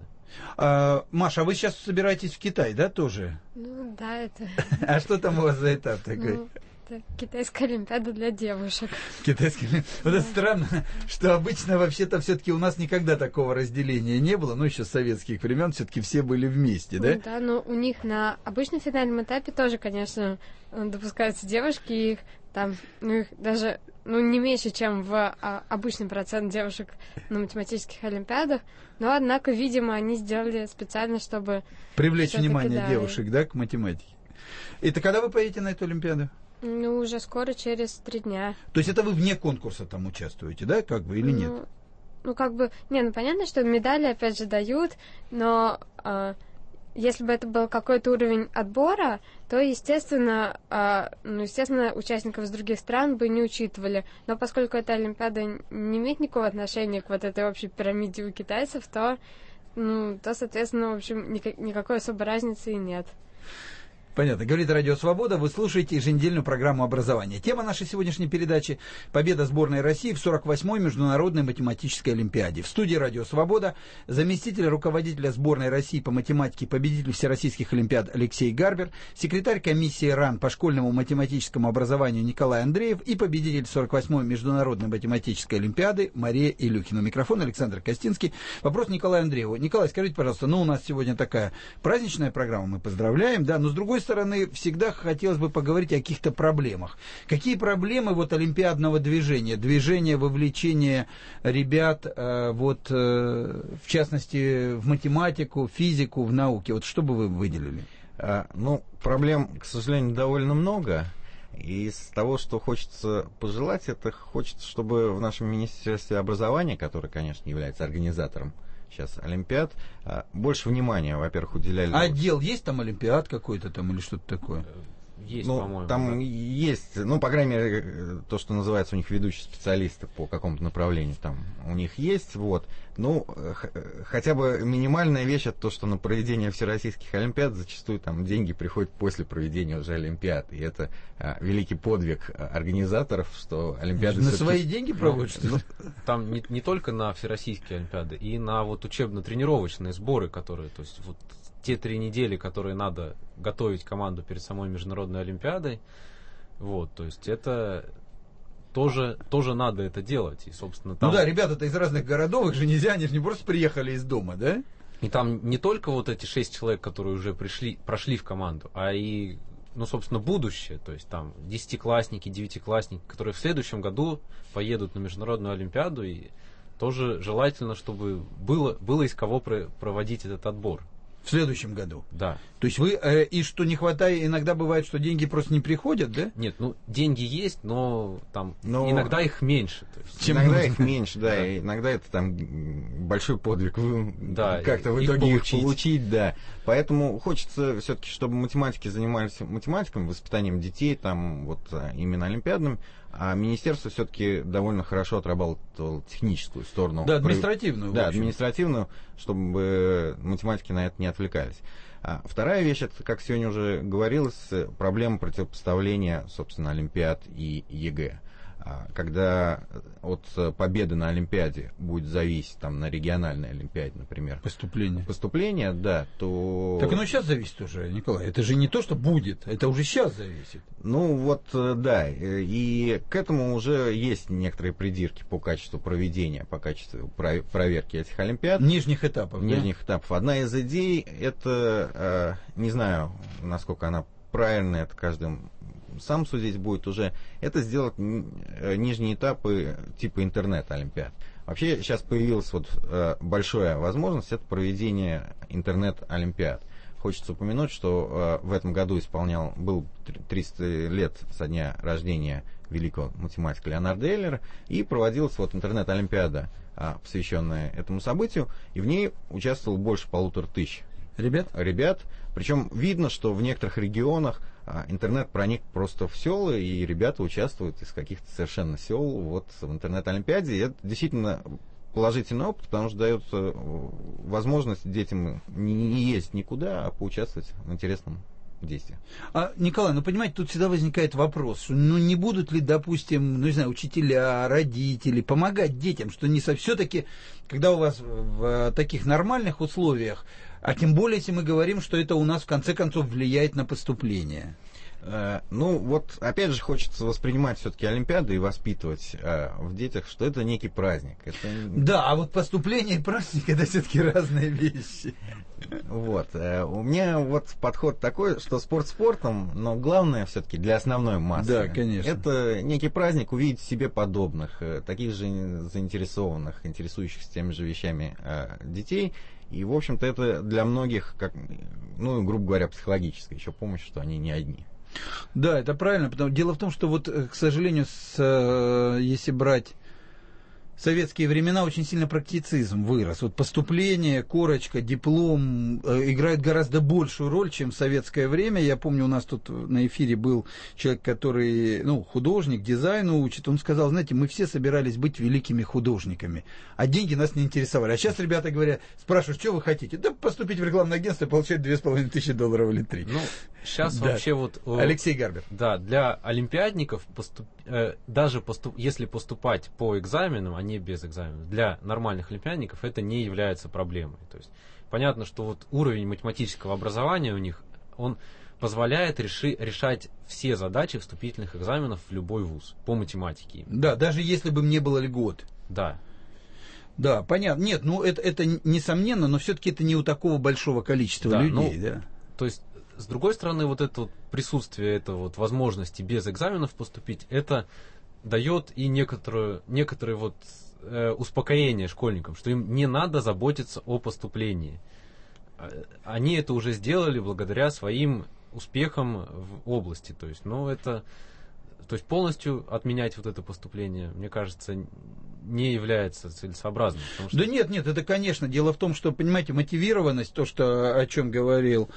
А, Маша, а вы сейчас собираетесь в Китай, да, тоже? Ну, да, это... А что там у вас за этап такой? Ну, это китайская Олимпиада для девушек. Китайская Олимпиада. Вот это странно, что обычно вообще-то все-таки у нас никогда такого разделения не было, ну, еще с советских времен все-таки все были вместе, да? Ну, да, но у них на обычном финальном этапе тоже, конечно, допускаются девушки, их там, ну, их даже, ну, не меньше, чем в а, обычный процент девушек на математических олимпиадах, но, однако, видимо, они сделали специально, чтобы... Привлечь внимание да, девушек, да, к математике. Это когда вы поедете на эту олимпиаду? Ну, уже скоро, через три дня. То есть это вы вне конкурса там участвуете, да, как бы, или ну, нет? Ну, как бы, не, ну, понятно, что медали, опять же, дают, но э, если бы это был какой-то уровень отбора, то, естественно, э, ну, естественно, участников из других стран бы не учитывали. Но поскольку эта олимпиада не имеет никакого отношения к вот этой общей пирамиде у китайцев, то, ну, то, соответственно, в общем, никак, никакой особой разницы и нет. Понятно. Говорит Радио Свобода. Вы слушаете еженедельную программу образования. Тема нашей сегодняшней передачи – победа сборной России в сорок восьмой Международной математической Олимпиаде. В студии Радио Свобода заместитель руководителя сборной России по математике, победитель всероссийских Олимпиад Алексей Гарбер, секретарь комиссии РАН по школьному математическому образованию Николай Андреев и победитель сорок восьмой Международной математической Олимпиады Мария Илюхина. Микрофон Александр Костинский. Вопрос Николаю Андрееву. Николай, скажите, пожалуйста, ну у нас сегодня такая праздничная программа, мы поздравляем, да, но с другой стороны, всегда хотелось бы поговорить о каких-то проблемах. Какие проблемы вот олимпиадного движения, движения вовлечения ребят, э, вот, э, в частности, в математику, физику, в науке? Вот что бы вы выделили? А, ну, проблем, к сожалению, довольно много. И из того, что хочется пожелать, это хочется, чтобы в нашем Министерстве образования, которое, конечно, является организатором сейчас Олимпиад, больше внимания, во-первых, уделяли... А отдел есть там Олимпиад какой-то там или что-то такое? Есть, ну, по-моему. Там да. есть, ну, по крайней мере, то, что называется у них ведущие специалисты по какому-то направлению, там у них есть, вот. Ну, х- хотя бы минимальная вещь, это то, что на проведение всероссийских олимпиад зачастую там деньги приходят после проведения уже олимпиад. И это а, великий подвиг организаторов, что олимпиады... На все-таки- свои деньги проводят, что ли? Там не, не только на всероссийские олимпиады, и на вот учебно-тренировочные сборы, которые, то есть вот те три недели, которые надо готовить команду перед самой международной олимпиадой, вот, то есть это тоже, тоже надо это делать. И, собственно, там... Ну да, ребята-то из разных городов, их же нельзя, они же не просто приехали из дома, да? И там не только вот эти шесть человек, которые уже пришли, прошли в команду, а и, ну, собственно, будущее. То есть там десятиклассники, девятиклассники, которые в следующем году поедут на международную олимпиаду, и тоже желательно, чтобы было, было из кого про- проводить этот отбор. В следующем году. Да. То есть вы, э, и что не хватает, иногда бывает, что деньги просто не приходят, да? Нет, ну, деньги есть, но там Но- иногда их меньше. То есть. Чем иногда их меньше, да, и иногда это там большой подвиг вы- Да, как-то в их итоге их получить. получить, да. Поэтому хочется все-таки, чтобы математики занимались математикой, воспитанием детей, там вот а, именно олимпиадным, а министерство все-таки довольно хорошо отрабатывало техническую сторону. Да, административную. в Да, общем. административную, чтобы математики на это не отвлекались. А вторая вещь, это, как сегодня уже говорилось, проблема противопоставления, собственно, олимпиад и ЕГЭ. А Когда от победы на Олимпиаде будет зависеть там, на региональной Олимпиаде, например, Поступление. поступление, да, то... Так оно сейчас зависит уже, Николай. Это же не то, что будет, это уже сейчас зависит. Ну вот, э, да, э, и к этому уже есть некоторые придирки по качеству проведения, по качеству про- проверки этих Олимпиад. Нижних этапов, да? Нижних этапов. Одна из идей, это, э, не знаю, насколько она правильная, это каждым сам судить будет уже, это сделать ни- э, нижние этапы типа интернет-олимпиад. Вообще сейчас появилась вот э, большая возможность, это проведение интернет-олимпиад. Хочется упомянуть, что э, в этом году исполнял, был триста лет со дня рождения великого математика Леонарда Эйлера, и проводилась вот интернет-олимпиада, э, посвященная этому событию, и в ней участвовало больше полутора тысяч Ребят? ребят. Причем видно, что в некоторых регионах а, интернет проник просто в села, и ребята участвуют из каких-то совершенно сел вот, в интернет-олимпиаде. И это действительно положительный опыт, потому что дает э, возможность детям не, не ездить никуда, а поучаствовать в интересном действии. А, Николай, ну понимаете, тут всегда возникает вопрос, что, ну не будут ли, допустим, ну не знаю, учителя, родители помогать детям, что не со все-таки, когда у вас в, в таких нормальных условиях, а тем более, если мы говорим, что это у нас в конце концов влияет на поступление. Э, Ну, вот, опять же, хочется воспринимать все-таки Олимпиады и воспитывать э, в детях, что это некий праздник. Это... Да, а вот поступление и праздник это все-таки разные вещи. Вот. э, У меня вот подход такой, что спорт спортом, но главное все-таки для основной массы. Да, конечно. Это некий праздник увидеть себе подобных, э, таких же заинтересованных, интересующихся теми же вещами э, детей. И, в общем-то, это для многих, как, ну, грубо говоря, психологическая еще помощь, что они не одни. Да, это правильно. Потому... Дело в том, что вот, к сожалению, с, э, если брать советские времена, очень сильно практицизм вырос. Вот поступление, корочка, диплом э, играют гораздо большую роль, чем в советское время. Я помню, у нас тут на эфире был человек, который, ну, художник, дизайну учит. Он сказал, знаете, мы все собирались быть великими художниками, а деньги нас не интересовали. А сейчас ребята говорят, спрашивают, что вы хотите? Да поступить в рекламное агентство и получать две с половиной тысячи долларов или три. Ну, сейчас Да. вообще вот... э, Алексей Гарбер. Да, для олимпиадников, поступ- э, даже поступ- если поступать по экзаменам, а не без экзаменов, для нормальных олимпиадников это не является проблемой. То есть понятно, что вот уровень математического образования у них, он позволяет реши- решать все задачи вступительных экзаменов в любой вуз по математике. Да, даже если бы мне было льгот. Да. Да, понятно. Нет, ну это, это несомненно, но все-таки это не у такого большого количества Да, людей, ну, да. То есть, с другой стороны, вот это вот присутствие, это вот возможности без экзаменов поступить, это дает и некоторую, некоторые вот э, успокоение школьникам, что им не надо заботиться о поступлении. Они это уже сделали благодаря своим успехам в области. То есть, ну, это, то есть полностью отменять вот это поступление, мне кажется, не является целесообразным. Что... Да нет, нет, это, конечно, дело в том, что, понимаете, мотивированность, то, что, о чем говорил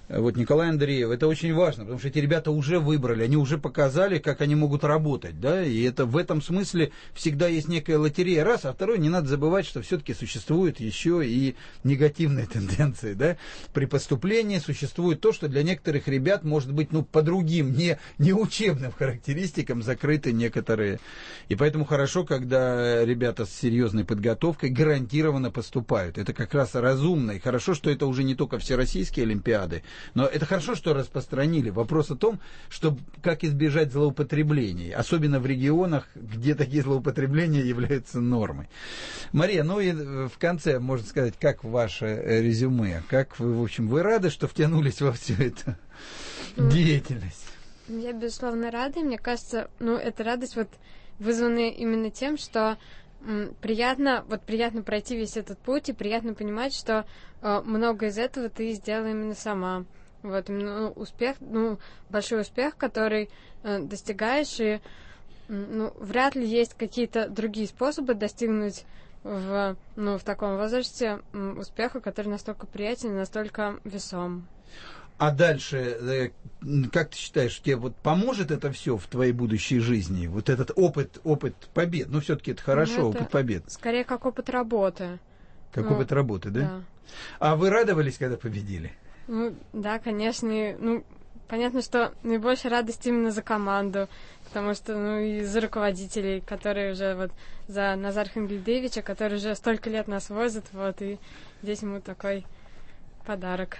вот Николай Андреев, это очень важно, потому что эти ребята уже выбрали, они уже показали, как они могут работать, да, и это в этом смысле всегда есть некая лотерея, раз, а второй, не надо забывать, что все-таки существуют еще и негативные тенденции, да, при поступлении существует то, что для некоторых ребят может быть, ну, по другим, не, не учебным характеристикам закрыты некоторые, и поэтому хорошо, когда ребята с серьезной подготовкой гарантированно поступают, это как раз разумно, и хорошо, что это уже не только всероссийские олимпиады. Но это хорошо, что распространили. Вопрос о том, что, как избежать злоупотреблений, особенно в регионах, где такие злоупотребления являются нормой. Мария, ну и в конце, можно сказать, как ваше резюме? Как вы, в общем, вы рады, что втянулись во всю эту деятельность? Я, безусловно, рада. Мне кажется, ну, эта радость вот вызвана именно тем, что приятно, вот приятно пройти весь этот путь, и приятно понимать, что э, много из этого ты сделала именно сама. Вот, ну, успех, ну, большой успех, который э, достигаешь, и ну, вряд ли есть какие-то другие способы достигнуть в, ну, в таком возрасте м, успеха, который настолько приятен и настолько весом. А дальше, как ты считаешь, тебе вот поможет это все в твоей будущей жизни? Вот этот опыт, опыт побед, ну все-таки это хорошо, ну, это опыт побед. Скорее как опыт работы. Как ну, опыт работы, да? Да. А вы радовались, когда победили? Ну, да, конечно. И, ну, понятно, что наибольшая радость именно за команду, потому что, ну, и за руководителей, которые уже вот, за Назара Хангельдевича, который уже столько лет нас возит, вот, и здесь ему такой подарок.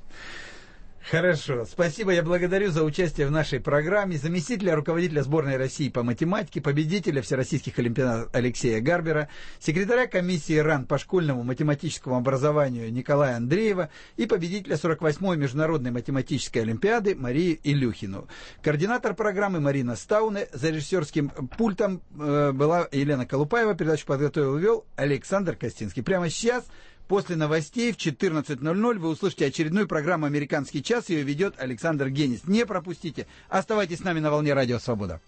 Хорошо. Спасибо. Я благодарю за участие в нашей программе заместителя руководителя сборной России по математике, победителя всероссийских олимпиад Алексея Гарбера, секретаря комиссии РАН по школьному математическому образованию Николая Андреева и победителя сорок восьмой международной математической олимпиады Марию Илюхину. Координатор программы Марина Стауне. За режиссерским пультом э, была Елена Колупаева. Передачу подготовил и вел Александр Костинский. Прямо сейчас, после новостей в четырнадцать ноль ноль вы услышите очередную программу «Американский час». Ее ведет Александр Генис. Не пропустите. Оставайтесь с нами на волне Радио Свобода.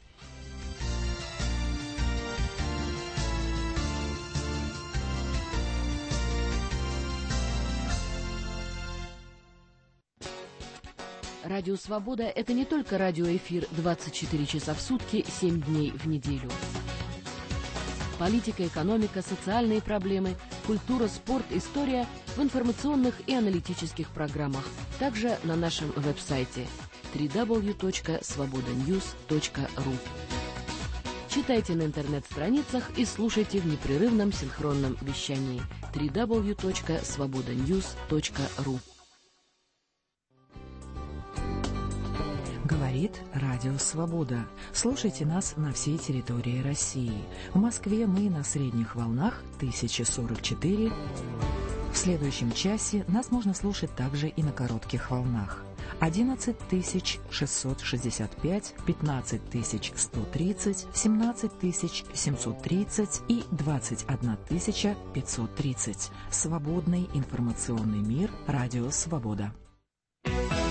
Радио Свобода – это не только радиоэфир двадцать четыре часа в сутки, семь дней в неделю. Политика, экономика, социальные проблемы, культура, спорт, история в информационных и аналитических программах. Также на нашем веб-сайте дабл ю дабл ю дабл ю точка свобода ньюс точка ру. Читайте на интернет-страницах и слушайте в непрерывном синхронном вещании дабл ю дабл ю дабл ю точка свобода ньюс точка ру. Говорит Радио Свобода. Слушайте нас на всей территории России. В Москве мы на средних волнах тысяча сорок четыре. В следующем часе нас можно слушать также и на коротких волнах. одиннадцать тысяч шестьсот шестьдесят пять, пятнадцать тысяч сто тридцать, семнадцать тысяч семьсот тридцать и двадцать одна тысяча пятьсот тридцать. Свободный информационный мир. Радио Свобода.